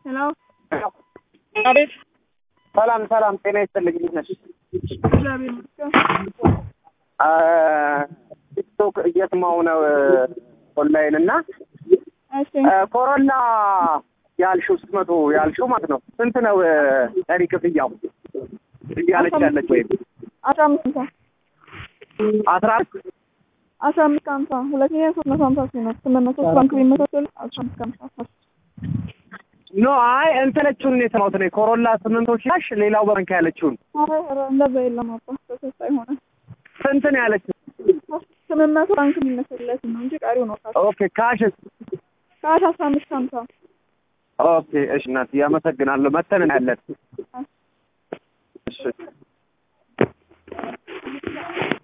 ሄሎ አቤት። ሰላም ጤና ይስጥልኝ። ነሽ እግዚአብሔር ይመስገን። ቲክቶክ እየሰማሁ ነው ኦንላይን እና እሺ ኮሮላ ያልሽው 600 ያልሽው ማለት ነው ስንት ነው ቀሪ ክፍያው እያለች ያለች ወይ 15 15 ሁለተኛ 350 ነው 800 ባንክ ቢመሳሰል 15 ኖ አይ እንትነቹን ነው የሰማሁት ነው ኮሮላ 800 ሺህ ሌላው ባንክ ያለችውን አረ እንደዛ የለም አባ ተሰሳይ ሆነ ስንት ነው ያለችው 800 ባንክ ቢመሳሰል ነው እንጂ ቀሪው ነው ኦኬ ካሽ 15 ኦኬ እሺ እናት ያመሰግናለሁ መተን ያለን እሺ